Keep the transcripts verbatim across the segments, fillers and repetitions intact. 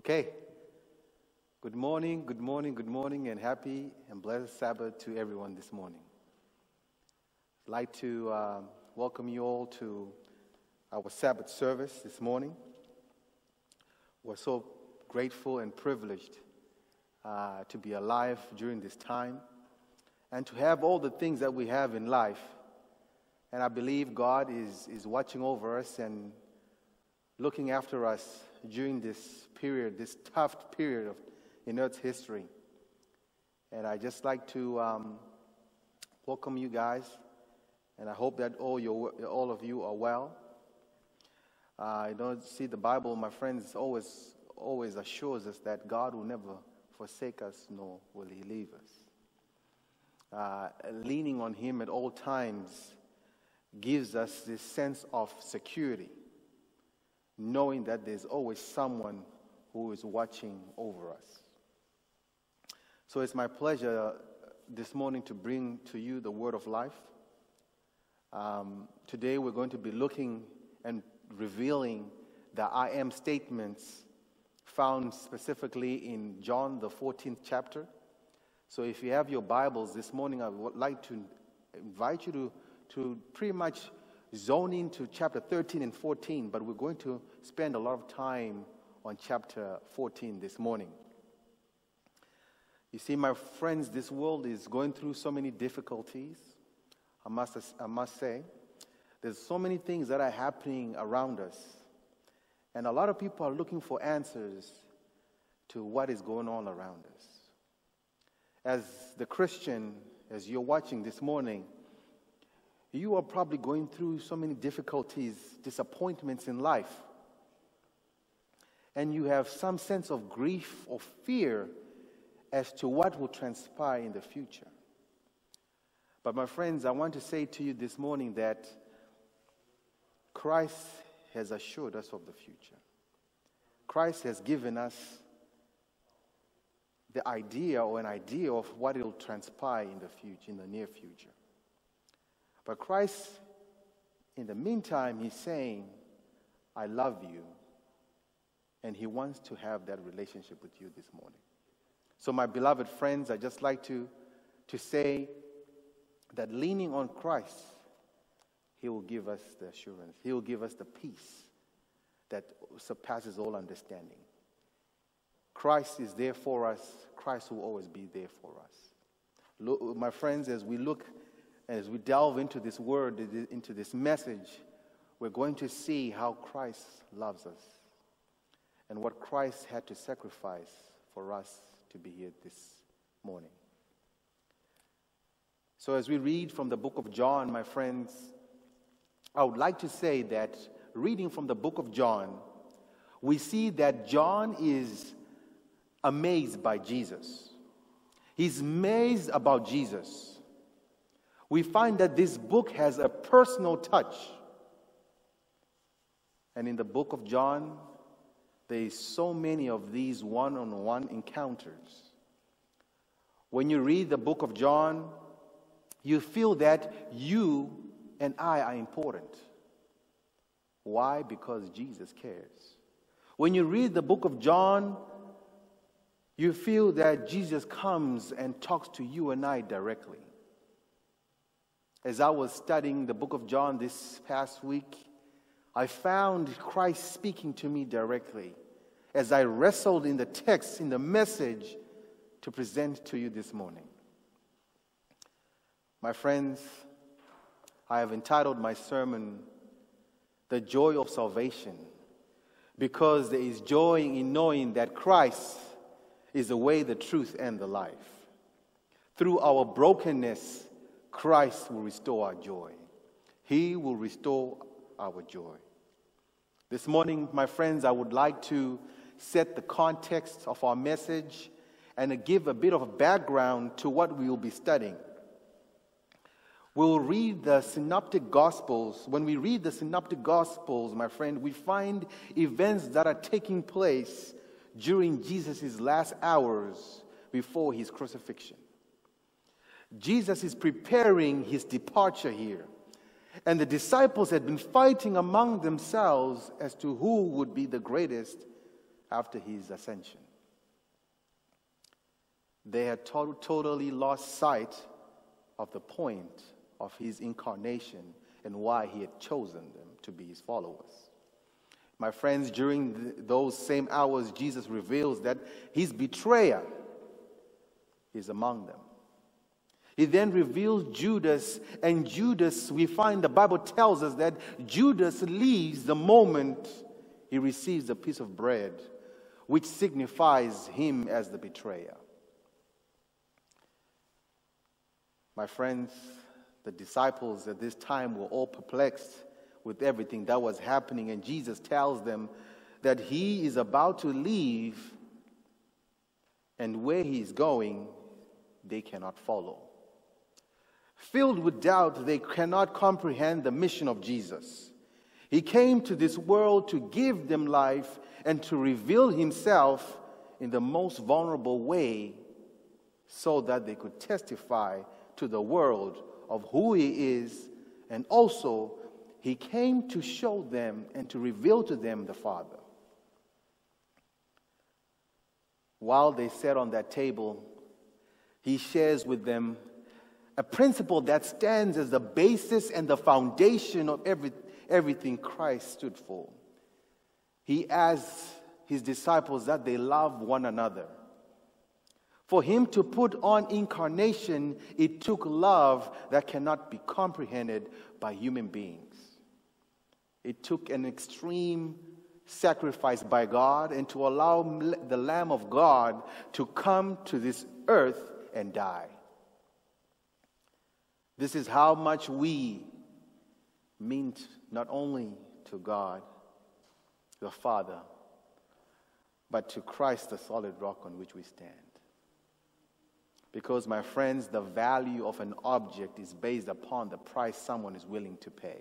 Okay. Good morning, good morning, good morning, and happy and blessed Sabbath to everyone this morning. I'd like to uh, welcome you all to our Sabbath service this morning. We're so grateful and privileged uh, to be alive during this time and to have all the things that we have in life. And I believe God is, is watching over us and looking after us during this period, this tough period of in Earth's history. And I just like to um, welcome you guys, and I hope that all your all of you are well. Uh, I don't see the Bible, my friends, always always assures us that God will never forsake us, nor will He leave us. Uh, leaning on Him at all times gives us this sense of security, knowing that there's always someone who is watching over us. So it's my pleasure this morning to bring to you the word of life. Um, today we're going to be looking and revealing the I am statements found specifically in John, the fourteenth chapter. So if you have your Bibles this morning, I would like to invite you to, to pretty much zone into chapter thirteen and fourteen, but we're going to spend a lot of time on chapter fourteen this morning. You see, my friends, this world is going through so many difficulties, I must, I must say. There's so many things that are happening around us, and a lot of people are looking for answers to what is going on around us. As the Christian, as you're watching this morning, you are probably going through so many difficulties, disappointments in life. And you have some sense of grief or fear as to what will transpire in the future. But my friends, I want to say to you this morning that Christ has assured us of the future. Christ has given us the idea or an idea of what will transpire in the future, in the near future. But Christ, in the meantime, He's saying, I love you. And He wants to have that relationship with you this morning. So my beloved friends, I just like to, to say that leaning on Christ, He will give us the assurance. He will give us the peace that surpasses all understanding. Christ is there for us. Christ will always be there for us. Look, my friends, as we look As we delve into this word, into this message, we're going to see how Christ loves us and what Christ had to sacrifice for us to be here this morning. So as we read from the book of John, my friends, I would like to say that reading from the book of John, we see that John is amazed by Jesus. He's amazed about Jesus. We find that this book has a personal touch. And in the book of John, there is so many of these one-on-one encounters. When you read the book of John, you feel that you and I are important. Why? Because Jesus cares. When you read the book of John, you feel that Jesus comes and talks to you and I directly. As I was studying the book of John this past week, I found Christ speaking to me directly as I wrestled in the text, in the message to present to you this morning. My friends, I have entitled my sermon, The Joy of Salvation, because there is joy in knowing that Christ is the way, the truth, and the life. Through our brokenness, Christ will restore our joy. He will restore our joy. This morning, my friends, I would like to set the context of our message and give a bit of a background to what we will be studying. We'll read the Synoptic Gospels. When we read the Synoptic Gospels, my friend, we find events that are taking place during Jesus' last hours before His crucifixion. Jesus is preparing His departure here. And the disciples had been fighting among themselves as to who would be the greatest after his ascension. They had to- totally lost sight of the point of his incarnation and why he had chosen them to be his followers. My friends, during th- those same hours, Jesus reveals that his betrayer is among them. He then reveals Judas, and Judas, we find the Bible tells us that Judas leaves the moment he receives a piece of bread, which signifies him as the betrayer. My friends, the disciples at this time were all perplexed with everything that was happening, and Jesus tells them that he is about to leave, and where he is going, they cannot follow. Filled with doubt, they cannot comprehend the mission of Jesus. He came to this world to give them life and to reveal himself in the most vulnerable way so that they could testify to the world of who he is, and also he came to show them and to reveal to them the Father. While they sat on that table, he shares with them a principle that stands as the basis and the foundation of every, everything Christ stood for. He asks his disciples that they love one another. For him to put on incarnation, it took love that cannot be comprehended by human beings. It took an extreme sacrifice by God and to allow the Lamb of God to come to this earth and die. This is how much we mean not only to God, the Father, but to Christ, the solid rock on which we stand. Because, my friends, the value of an object is based upon the price someone is willing to pay.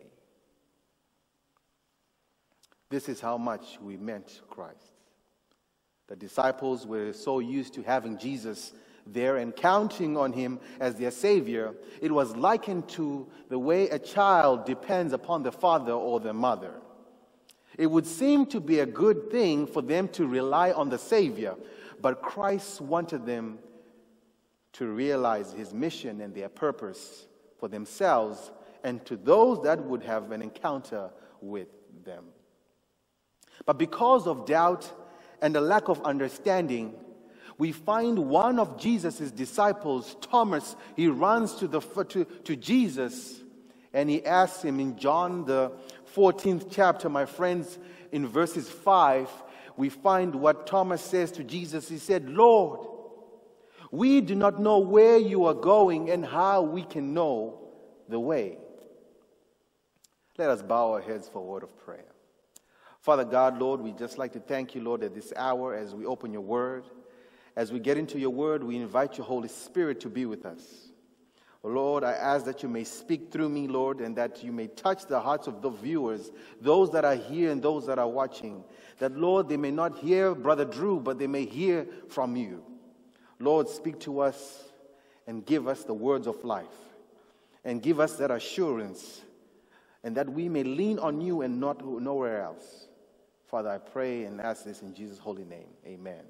This is how much we meant Christ. The disciples were so used to having Jesus there and counting on him as their Savior. It was likened to the way a child depends upon the father or the mother. It would seem to be a good thing for them to rely on the Savior, but Christ wanted them to realize his mission and their purpose for themselves and to those that would have an encounter with them. But because of doubt and a lack of understanding, we find one of Jesus' disciples, Thomas, he runs to, the, to, to Jesus and he asks him in John the fourteenth chapter, my friends, in verses five, we find what Thomas says to Jesus. He said, "Lord, we do not know where you are going and how we can know the way." Let us bow our heads for a word of prayer. Father God, Lord, we just like to thank you, Lord, at this hour as we open your word. As we get into your word, we invite your Holy Spirit to be with us. Lord, I ask that you may speak through me, Lord, and that you may touch the hearts of the viewers, those that are here and those that are watching. That, Lord, they may not hear Brother Drew, but they may hear from you. Lord, speak to us and give us the words of life. And give us that assurance, and that we may lean on you and not nowhere else. Father, I pray and ask this in Jesus' holy name. Amen.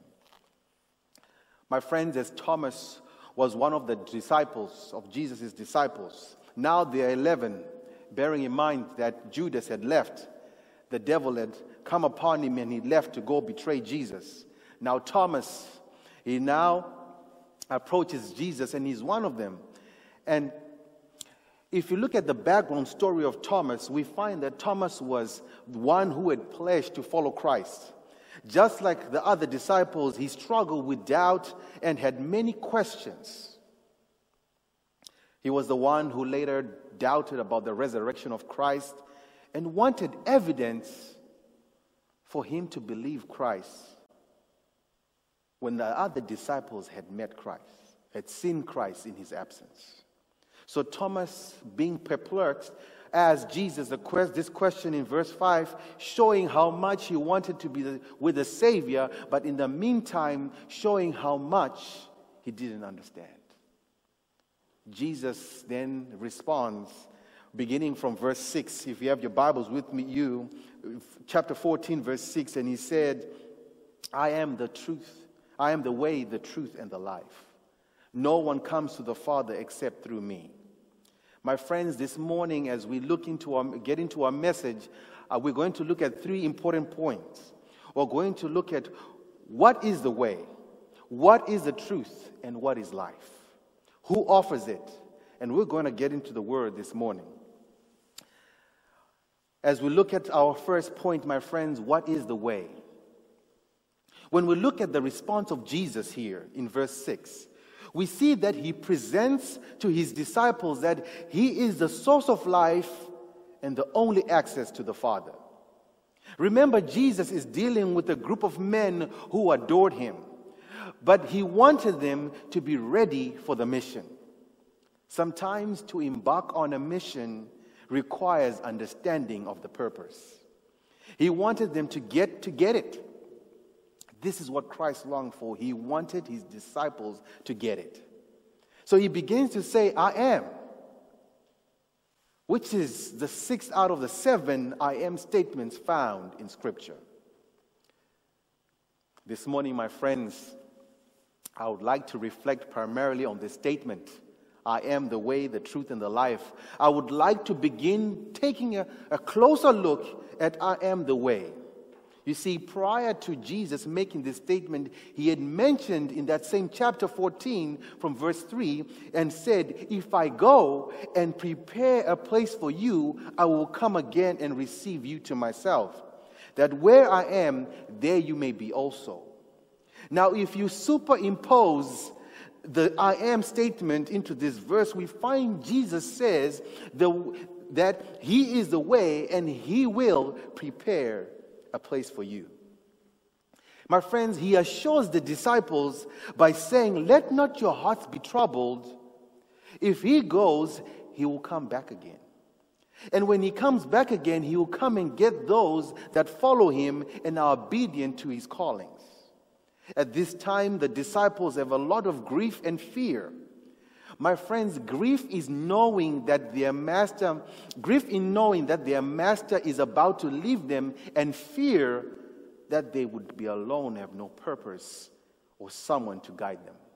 My friends, as Thomas was one of the disciples of Jesus' disciples, now there are eleven, bearing in mind that Judas had left. The devil had come upon him and he left to go betray Jesus. Now Thomas, he now approaches Jesus and he's one of them. And if you look at the background story of Thomas, we find that Thomas was one who had pledged to follow Christ. Just like the other disciples, he struggled with doubt and had many questions. He was the one who later doubted about the resurrection of Christ and wanted evidence for him to believe Christ when the other disciples had met Christ, had seen Christ in his absence. So Thomas, being perplexed, asked Jesus the quest, this question in verse five, showing how much he wanted to be the, with the Savior, but in the meantime, showing how much he didn't understand. Jesus then responds, beginning from verse six. If you have your Bibles with me, you, chapter fourteen, verse six, and he said, I am the truth. I am the way, the truth, and the life. No one comes to the Father except through me. My friends, this morning as we look into our, get into our message, uh, we're going to look at three important points. We're going to look at what is the way, what is the truth, and what is life. Who offers it? And we're going to get into the Word this morning. As we look at our first point, my friends, what is the way? When we look at the response of Jesus here in verse six, we see that he presents to his disciples that he is the source of life and the only access to the Father. Remember, Jesus is dealing with a group of men who adored him, but he wanted them to be ready for the mission. Sometimes to embark on a mission requires understanding of the purpose. He wanted them to get to get it. This is what Christ longed for. He wanted his disciples to get it. So he begins to say, I am, which is the sixth out of the seven I am statements found in Scripture. This morning, my friends, I would like to reflect primarily on this statement. I am the way, the truth, and the life. I would like to begin taking a, a closer look at I am the way. You see, prior to Jesus making this statement, he had mentioned in that same chapter fourteen from verse three and said, if I go and prepare a place for you, I will come again and receive you to myself, that where I am, there you may be also. Now, if you superimpose the I am statement into this verse, we find Jesus says the, that he is the way and he will prepare a place for you. My friends, he assures the disciples by saying, let not your hearts be troubled. If he goes, he will come back again. And when he comes back again, he will come and get those that follow him and are obedient to his callings. At this time, the disciples have a lot of grief and fear. My friends, grief is knowing that their master, grief in knowing that their master is about to leave them, and fear that they would be alone, have no purpose or someone to guide them.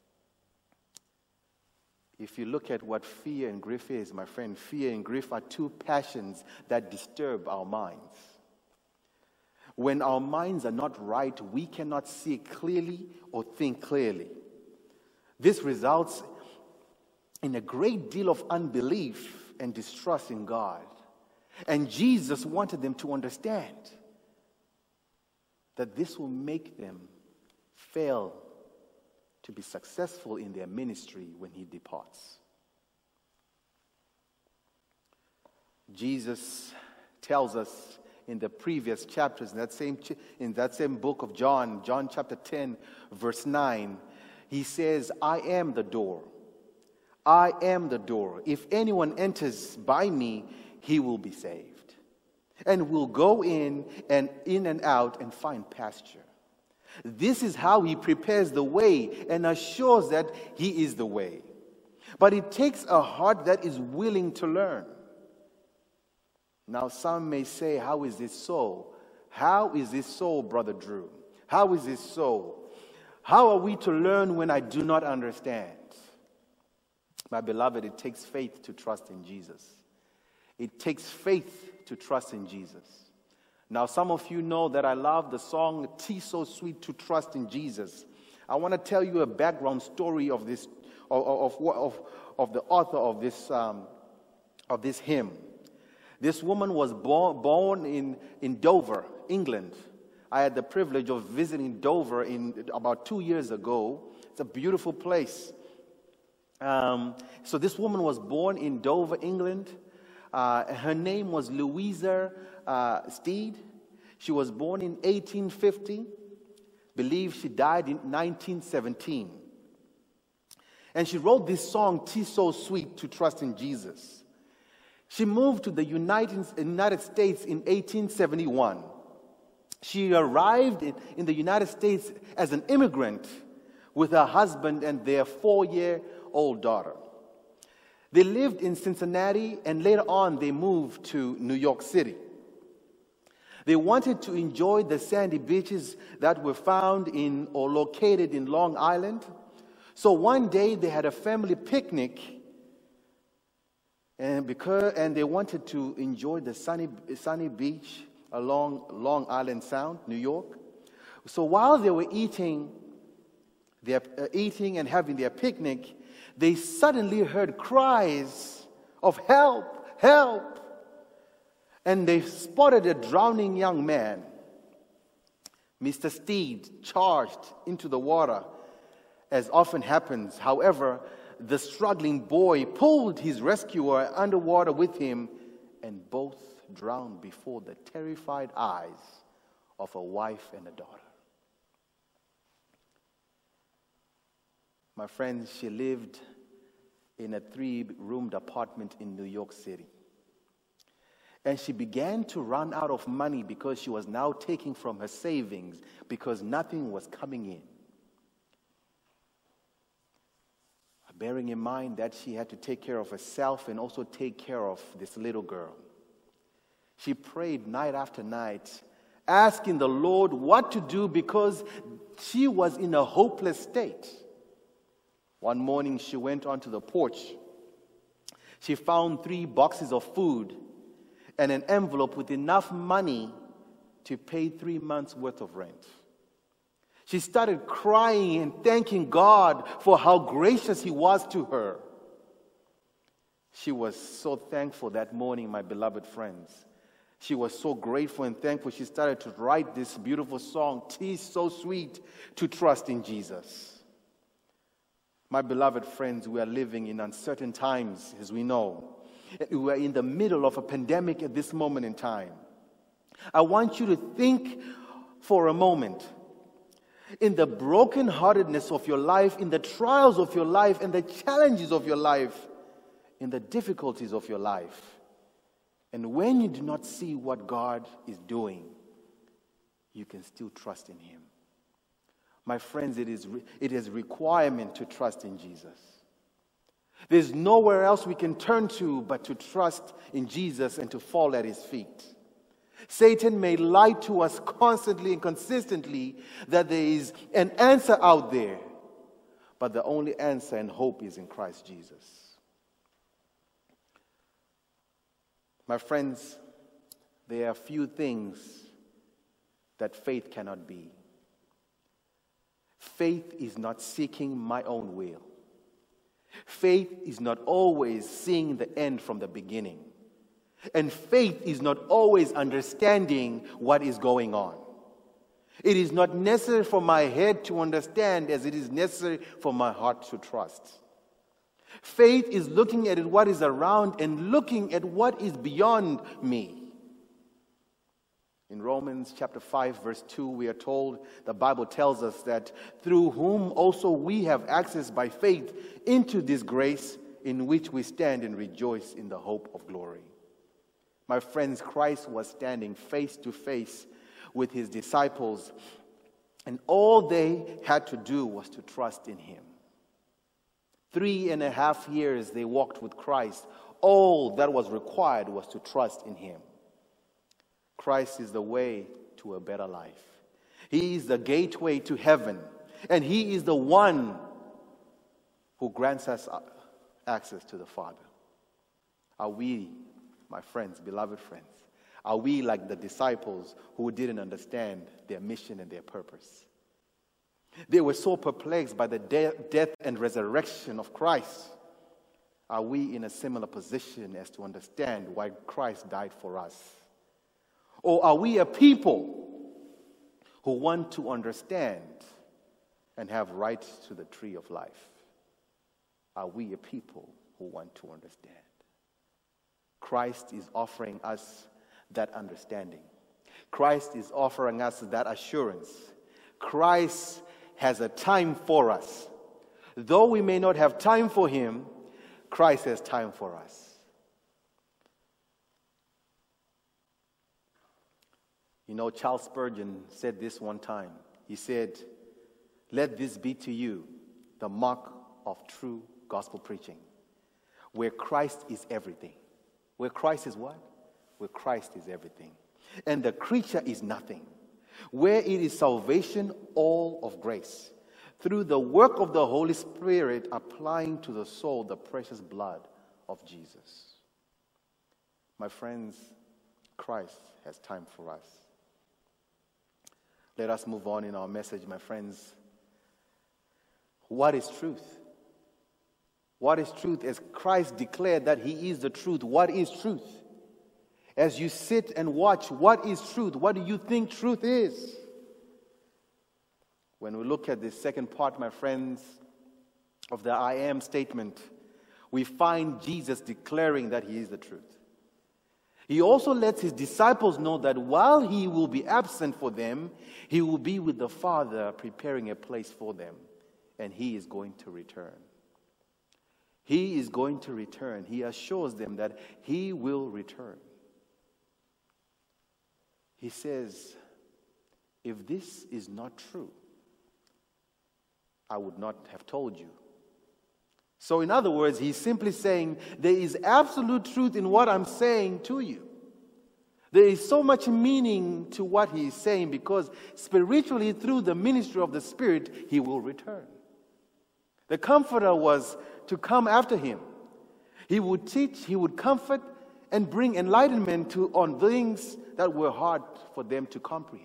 If you look at what fear and grief is, my friend, fear and grief are two passions that disturb our minds. When our minds are not right, we cannot see clearly or think clearly. This results in a great deal of unbelief and distrust in God. And Jesus wanted them to understand that this will make them fail to be successful in their ministry when he departs. Jesus tells us in the previous chapters, in that same in that same book of John, John chapter ten, verse nine, he says, I am the door. I am the door. If anyone enters by me, he will be saved, and will go in and in and out and find pasture. This is how he prepares the way and assures that he is the way. But it takes a heart that is willing to learn. Now, some may say, how is this so? How is this so, Brother Drew? How is this so? How are we to learn when I do not understand? My beloved, it takes faith to trust in Jesus. It takes faith to trust in Jesus. Now, some of you know that I love the song, "'Tis So Sweet to Trust in Jesus." I want to tell you a background story of this, of, of, of, of the author of this, um, of this hymn. This woman was born, born in, in Dover, England. I had the privilege of visiting Dover in about two years ago. It's a beautiful place. Um, so this woman was born in Dover, England. Uh, her name was Louisa uh, Steed. She was born in eighteen fifty. Believed she died in nineteen seventeen. And she wrote this song, "'Tis So Sweet to Trust in Jesus." She moved to the United, United States in eighteen seventy-one. She arrived in, in the United States as an immigrant with her husband and their four-year-old daughter. They lived in Cincinnati, and later on they moved to New York City. They wanted to enjoy the sandy beaches that were found in or located in Long Island. So one day they had a family picnic, and because and they wanted to enjoy the sunny sunny beach along Long Island Sound, New York. So while they were eating, their uh, eating and having their picnic, they suddenly heard cries of help, help. And they spotted a drowning young man. Mister Steed charged into the water, as often happens. However, the struggling boy pulled his rescuer underwater with him, and both drowned before the terrified eyes of a wife and a daughter. My friends, she lived in a three-roomed apartment in New York City. And she began to run out of money because she was now taking from her savings because nothing was coming in. Bearing in mind that she had to take care of herself and also take care of this little girl. She prayed night after night, asking the Lord what to do because she was in a hopeless state. One morning she went onto the porch. She found three boxes of food and an envelope with enough money to pay three months' worth of rent. She started crying and thanking God for how gracious He was to her. She was so thankful that morning, my beloved friends. She was so grateful and thankful. She started to write this beautiful song, "'Tis So Sweet to Trust in Jesus." My beloved friends, we are living in uncertain times, as we know. We are in the middle of a pandemic at this moment in time. I want you to think for a moment. In the brokenheartedness of your life, in the trials of your life, and the challenges of your life, in the difficulties of your life. And when you do not see what God is doing, you can still trust in Him. My friends, it is, it is a requirement to trust in Jesus. There's nowhere else we can turn to but to trust in Jesus and to fall at His feet. Satan may lie to us constantly and consistently that there is an answer out there, but the only answer and hope is in Christ Jesus. My friends, there are few things that faith cannot be. Faith is not seeking my own will. Faith is not always seeing the end from the beginning. And faith is not always understanding what is going on. It is not necessary for my head to understand as it is necessary for my heart to trust. Faith is looking at what is around and looking at what is beyond me. In Romans chapter five, verse two, we are told, the Bible tells us that through whom also we have access by faith into this grace in which we stand and rejoice in the hope of glory. My friends, Christ was standing face to face with His disciples, and all they had to do was to trust in Him. Three and a half years they walked with Christ. All that was required was to trust in Him. Christ is the way to a better life. He is the gateway to heaven. And He is the one who grants us access to the Father. Are we, my friends, beloved friends, are we like the disciples who didn't understand their mission and their purpose? They were so perplexed by the de- death and resurrection of Christ. Are we in a similar position as to understand why Christ died for us? Or are we a people who want to understand and have rights to the tree of life? Are we a people who want to understand? Christ is offering us that understanding. Christ is offering us that assurance. Christ has a time for us. Though we may not have time for Him, Christ has time for us. You know, Charles Spurgeon said this one time. He said, "Let this be to you the mark of true gospel preaching, where Christ is everything." Where Christ is what? Where Christ is everything. and the creature is nothing. Where it is salvation, all of grace, through the work of the Holy Spirit applying to the soul the precious blood of Jesus. My friends, Christ has time for us. Let us move on in our message, my friends. What is truth? What is truth? As Christ declared that he is the truth, what is truth? As you sit and watch, what is truth? What do you think truth is? When we look at this second part, my friends, of the I am statement, we find Jesus declaring that he is the truth. He also lets his disciples know that while he will be absent for them, he will be with the Father preparing a place for them, and he is going to return. He is going to return. He assures them that he will return. He says, if this is not true, I would not have told you. So in other words, he's simply saying, there is absolute truth in what I'm saying to you. There is so much meaning to what he is saying because spiritually, through the ministry of the Spirit, he will return. The Comforter was to come after him. He would teach, he would comfort, and bring enlightenment to on things that were hard for them to comprehend.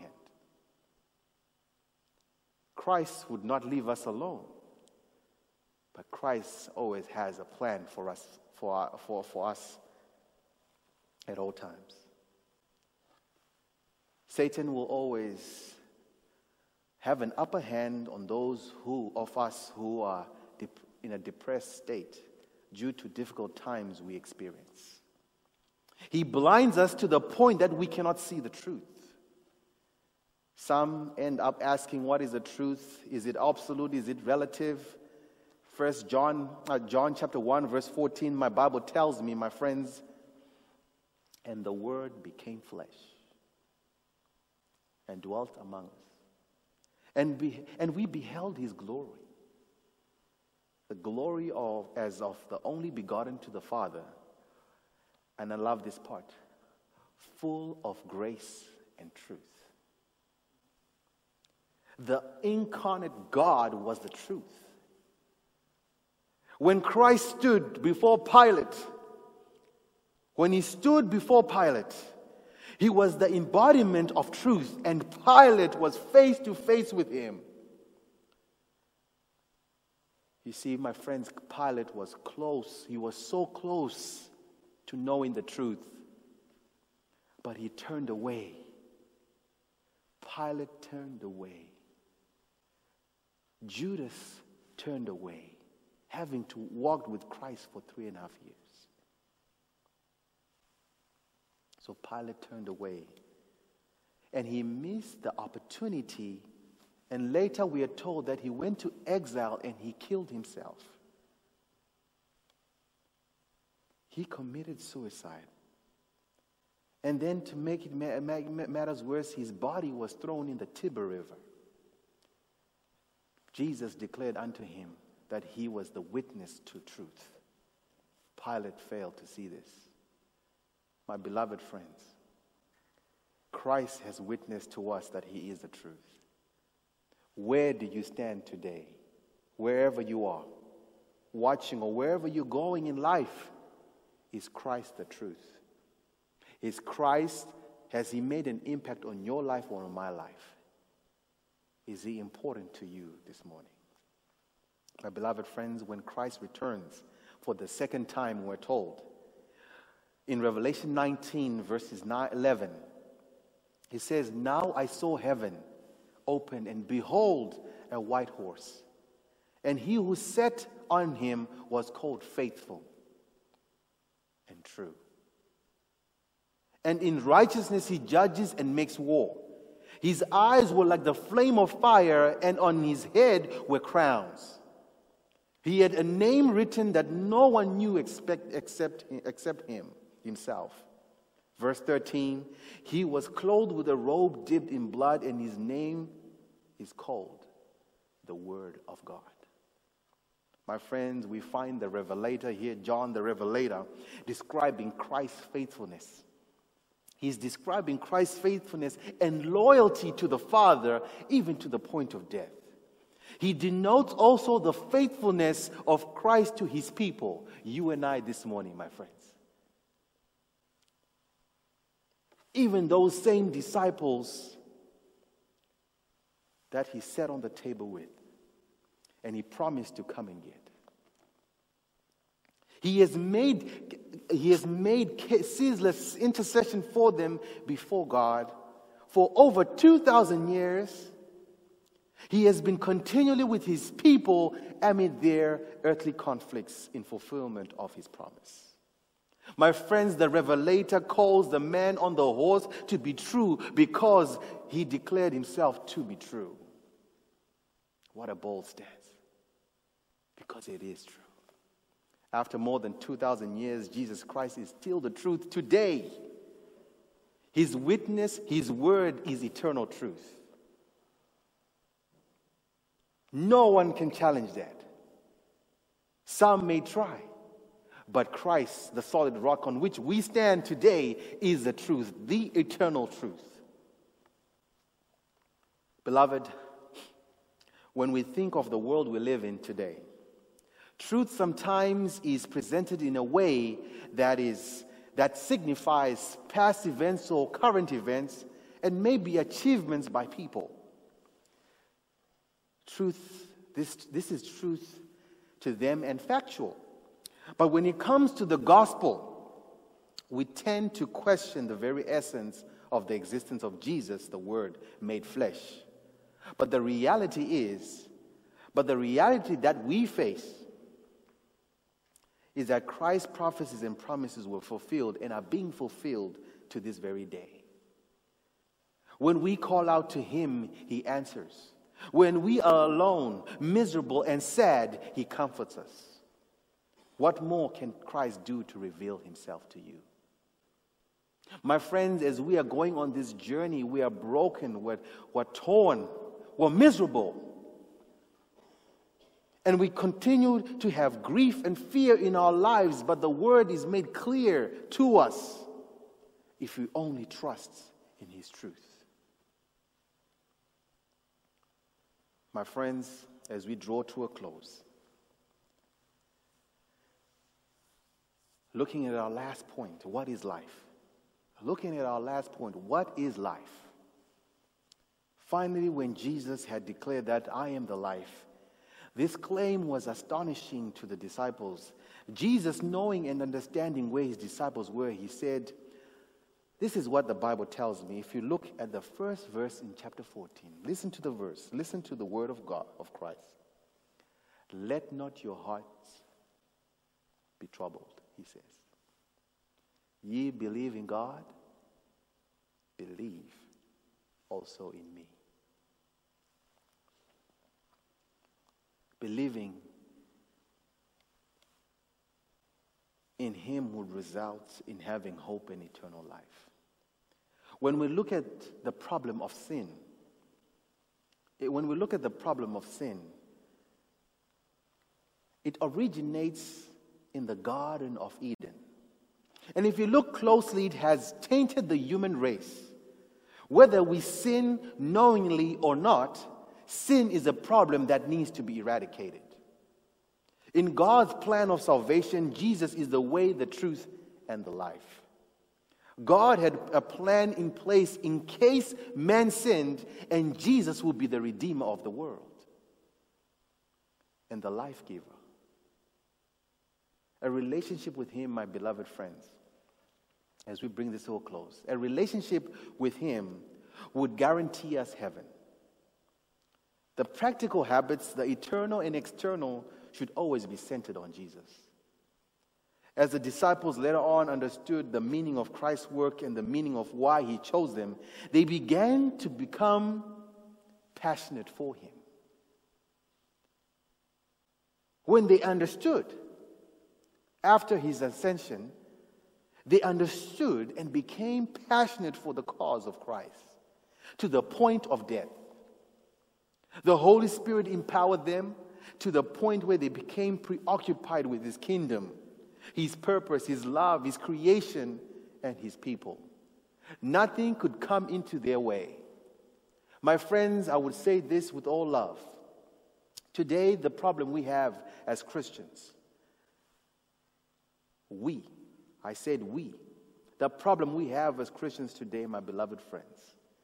Christ would not leave us alone. But Christ always has a plan for us, for, for, for us at all times. Satan will always have an upper hand on those who of us who are dep- in a depressed state due to difficult times we experience. He blinds us to the point that we cannot see the truth. Some end up asking, what is the truth? Is it absolute? Is it relative? First John, uh, John chapter one, verse fourteen, my Bible tells me, my friends, and the Word became flesh and dwelt among us. And, be, and we beheld his glory, the glory of as of the only begotten to the Father. And I love this part, full of grace and truth. The incarnate God was the truth. When Christ stood before Pilate, when he stood before Pilate, he was the embodiment of truth, and Pilate was face to face with him. You see, my friends, Pilate was close. He was so close to knowing the truth, but he turned away. Pilate turned away. Judas turned away, having to walk with Christ for three and a half years. So Pilate turned away, and he missed the opportunity, and later we are told that he went to exile and he killed himself. He committed suicide. And then to make it ma- ma- matters worse, his body was thrown in the Tiber River. Jesus declared unto him that he was the witness to truth. Pilate failed to see this. My beloved friends, Christ has witnessed to us that he is the truth. Where do you stand today? Wherever you are, watching or wherever you're going in life, is Christ the truth? Is Christ, has he made an impact on your life or on my life? Is he important to you this morning? My beloved friends, when Christ returns for the second time, we're told, in Revelation nineteen, verses nine, eleven, he says, now I saw heaven open, and behold, a white horse. And he who sat on him was called Faithful and True. And in righteousness he judges and makes war. His eyes were like the flame of fire, and on his head were crowns. He had a name written that no one knew expect, except, except him, himself. Verse thirteen, he was clothed with a robe dipped in blood, and his name is called the Word of God. My friends, we find the Revelator here, John the Revelator, describing Christ's faithfulness. He's describing Christ's faithfulness and loyalty to the Father, even to the point of death. He denotes also the faithfulness of Christ to his people, you and I this morning, my friends. Even those same disciples that he sat on the table with and he promised to come and get. He has made, he has made ceaseless intercession for them before God for over two thousand years. He has been continually with his people amid their earthly conflicts in fulfillment of his promise. My friends, the Revelator calls the man on the horse to be true because he declared himself to be true. What a bold stance. Because it is true. After more than two thousand years, Jesus Christ is still the truth today. His witness, his word is eternal truth. No one can challenge that. Some may try, but Christ, the solid rock on which we stand today, is the truth, the eternal truth. Beloved, when we think of the world we live in today, truth sometimes is presented in a way that is that signifies past events or current events and maybe achievements by people. Truth, this, this is truth to them and factual. But when it comes to the gospel, we tend to question the very essence of the existence of Jesus, the Word made flesh. But the reality is, but the reality that we face is that Christ's prophecies and promises were fulfilled and are being fulfilled to this very day. When we call out to him, he answers. When we are alone, miserable, and sad, he comforts us. What more can Christ do to reveal himself to you? My friends, as we are going on this journey, we are broken, we're, we're torn, we're miserable. And we continue to have grief and fear in our lives, but the word is made clear to us if we only trust in his truth. My friends, as we draw to a close, looking at our last point, what is life? Looking at our last point, what is life? Finally, when Jesus had declared that I am the life, this claim was astonishing to the disciples. Jesus, knowing and understanding where his disciples were, he said, this is what the Bible tells me. If you look at the first verse in chapter fourteen, listen to the verse, listen to the word of God, of Christ. Let not your hearts be troubled, he says. Ye believe in God, believe also in me. Believing in him would result in having hope and eternal life. When we look at the problem of sin, when we look at the problem of sin, it originates in the Garden of Eden. And if you look closely, it has tainted the human race. Whether we sin knowingly or not, sin is a problem that needs to be eradicated. In God's plan of salvation, Jesus is the way, the truth, and the life. God had a plan in place in case man sinned, and Jesus would be the Redeemer of the world and the life giver. A relationship with him, my beloved friends, as we bring this to a close, a relationship with him would guarantee us heaven. The practical habits, the eternal and external, should always be centered on Jesus. As the disciples later on understood the meaning of Christ's work and the meaning of why he chose them, they began to become passionate for him. When they understood, after his ascension, they understood and became passionate for the cause of Christ to the point of death. The Holy Spirit empowered them to the point where they became preoccupied with his kingdom, his purpose, his love, his creation, and his people. Nothing could come into their way. My friends, I would say this with all love. Today, the problem we have as Christians, we, I said we, the problem we have as Christians today, my beloved friends,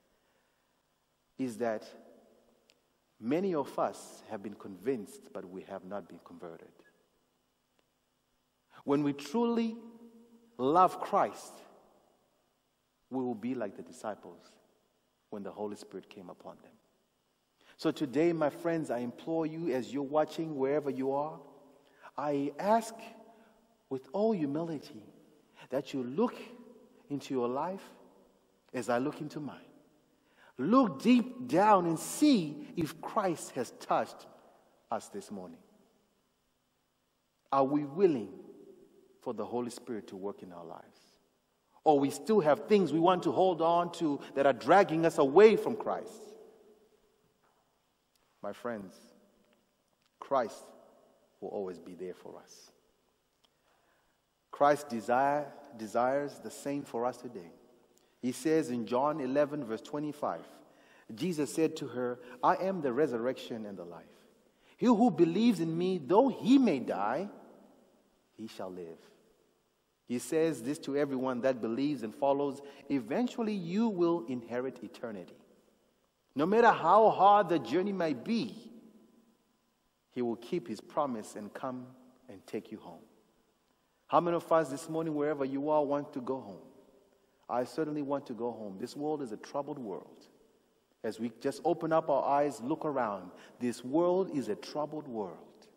is that many of us have been convinced, but we have not been converted. When we truly love Christ, we will be like the disciples when the Holy Spirit came upon them. So today, my friends, I implore you, as you're watching wherever you are, I ask with all humility that you look into your life as I look into mine. Look deep down and see if Christ has touched us this morning. Are we willing for the Holy Spirit to work in our lives? Or we still have things we want to hold on to that are dragging us away from Christ? My friends, Christ will always be there for us. Christ desire, desires the same for us today. He says in John eleven, verse twenty-five, Jesus said to her, I am the resurrection and the life. He who believes in me, though he may die, he shall live. He says this to everyone that believes and follows. Eventually you will inherit eternity. No matter how hard the journey might be, he will keep his promise and come and take you home. How many of us this morning, wherever you are, want to go home? I certainly want to go home. This world is a troubled world. As we just open up our eyes, look around, this world is a troubled world.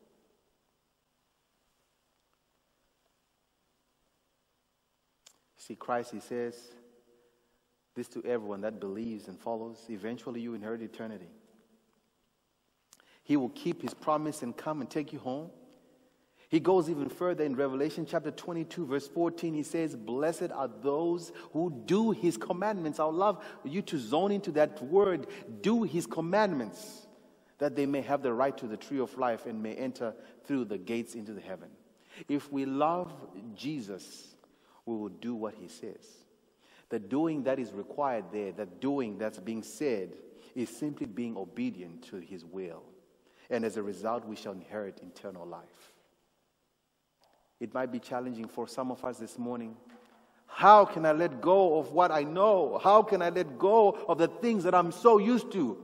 See, Christ, he says this to everyone that believes and follows. Eventually you inherit eternity. He will keep his promise and come and take you home. He goes even further in Revelation chapter twenty-two, verse fourteen. He says, blessed are those who do his commandments. I would love you to zone into that word, do his commandments, that they may have the right to the tree of life and may enter through the gates into the heaven. If we love Jesus, we will do what he says. The doing that is required there, the doing that's being said, is simply being obedient to his will. And as a result, we shall inherit eternal life. It might be challenging for some of us this morning. How can I let go of what I know? How can I let go of the things that I'm so used to?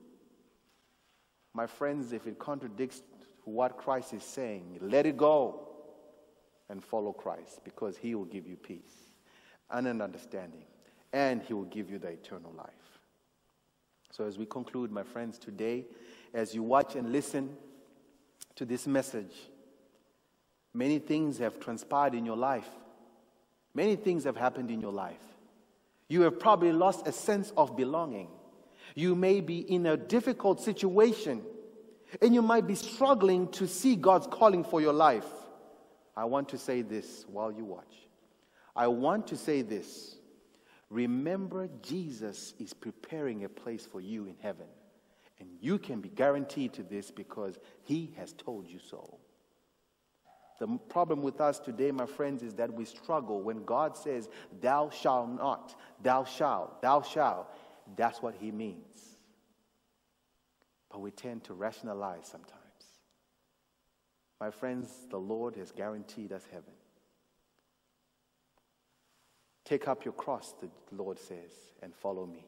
My friends, if it contradicts what Christ is saying, let it go and follow Christ, because he will give you peace and an understanding, and he will give you the eternal life. So as we conclude, my friends, today, as you watch and listen to this message, many things have transpired in your life. Many things have happened in your life. You have probably lost a sense of belonging. You may be in a difficult situation, and you might be struggling to see God's calling for your life. I want to say this while you watch. I want to say this. Remember, Jesus is preparing a place for you in heaven. And you can be guaranteed to this because he has told you so. The problem with us today, my friends, is that we struggle when God says, thou shalt not, thou shalt, thou shalt. That's what he means. But we tend to rationalize sometimes. My friends, the Lord has guaranteed us heaven. Take up your cross, the Lord says, and follow me.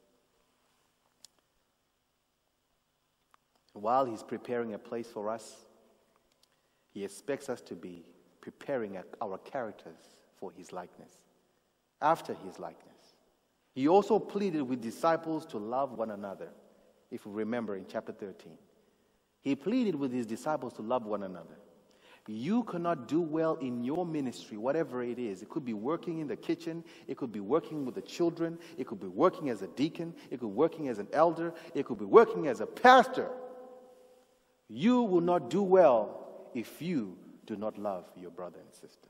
While he's preparing a place for us, he expects us to be preparing our characters for his likeness, after his likeness. He also pleaded with disciples to love one another, if we remember in chapter thirteen. He pleaded with his disciples to love one another. You cannot do well in your ministry, whatever it is. It could be working in the kitchen. It could be working with the children. It could be working as a deacon. It could be working as an elder. It could be working as a pastor. You will not do well if you do not love your brother and sister.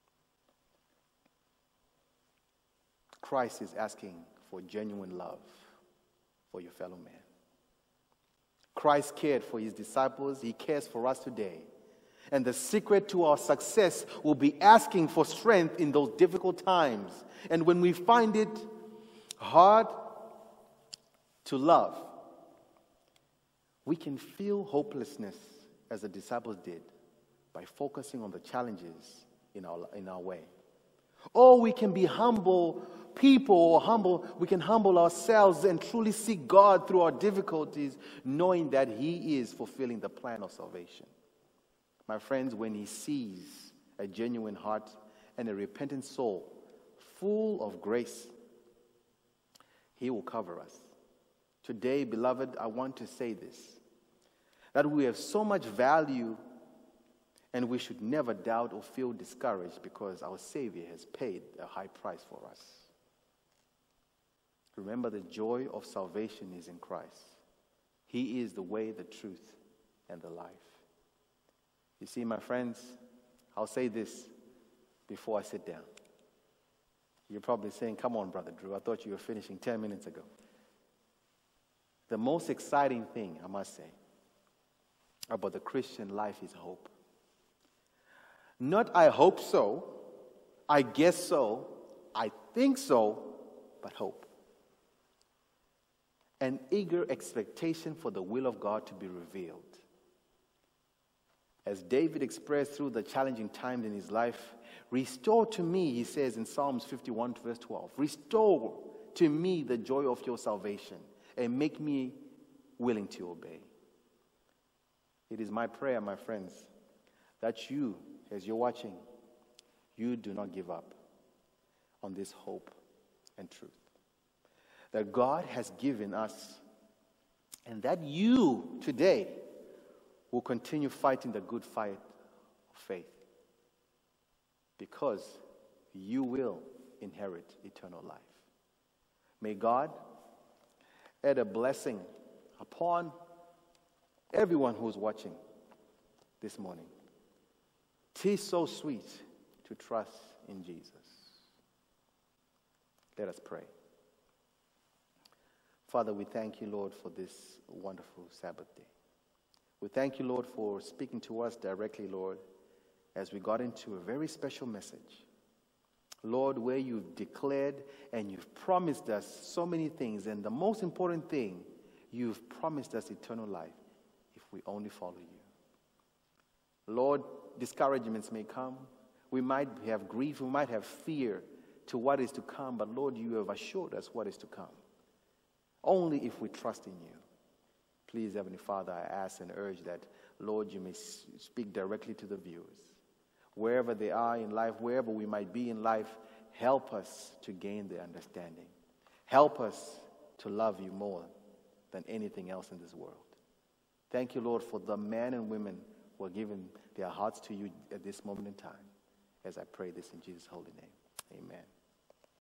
Christ is asking for genuine love for your fellow man. Christ cared for his disciples. He cares for us today. And the secret to our success will be asking for strength in those difficult times. And when we find it hard to love, we can feel hopelessness as the disciples did by focusing on the challenges in our, in our way. Or we can be humble people, or humble, we can humble ourselves and truly seek God through our difficulties, knowing that He is fulfilling the plan of salvation. My friends, when He sees a genuine heart and a repentant soul full of grace, He will cover us. Today, beloved, I want to say this, that we have so much value and we should never doubt or feel discouraged because our Savior has paid a high price for us. Remember, the joy of salvation is in Christ. He is the way, the truth, and the life. You see, my friends, I'll say this before I sit down. You're probably saying, come on, Brother Drew, I thought you were finishing ten minutes ago. The most exciting thing, I must say, about the Christian life is hope. Not I hope so, I guess so, I think so, but hope. An eager expectation for the will of God to be revealed. As David expressed through the challenging times in his life, restore to me, he says in Psalms fifty-one, verse twelve, restore to me the joy of your salvation and make me willing to obey. It is my prayer, my friends, that you, as you're watching, you do not give up on this hope and truth that God has given us, and that you today will continue fighting the good fight of faith, because you will inherit eternal life. May God add a blessing upon everyone who's watching this morning. Tis so sweet to trust in Jesus. Let us pray. Father, we thank you, Lord, for this wonderful Sabbath day. We thank you, Lord, for speaking to us directly, Lord, as we got into a very special message. Lord, where you've declared and you've promised us so many things, and the most important thing, you've promised us eternal life if we only follow you. Lord, discouragements may come. We might have grief, we might have fear to what is to come, but Lord, you have assured us what is to come. Only if we trust in you. Please, Heavenly Father, I ask and urge that, Lord, you may speak directly to the viewers. Wherever they are in life, wherever we might be in life, help us to gain their understanding. Help us to love you more than anything else in this world. Thank you, Lord, for the men and women who are giving their hearts to you at this moment in time. As I pray this in Jesus' holy name, amen.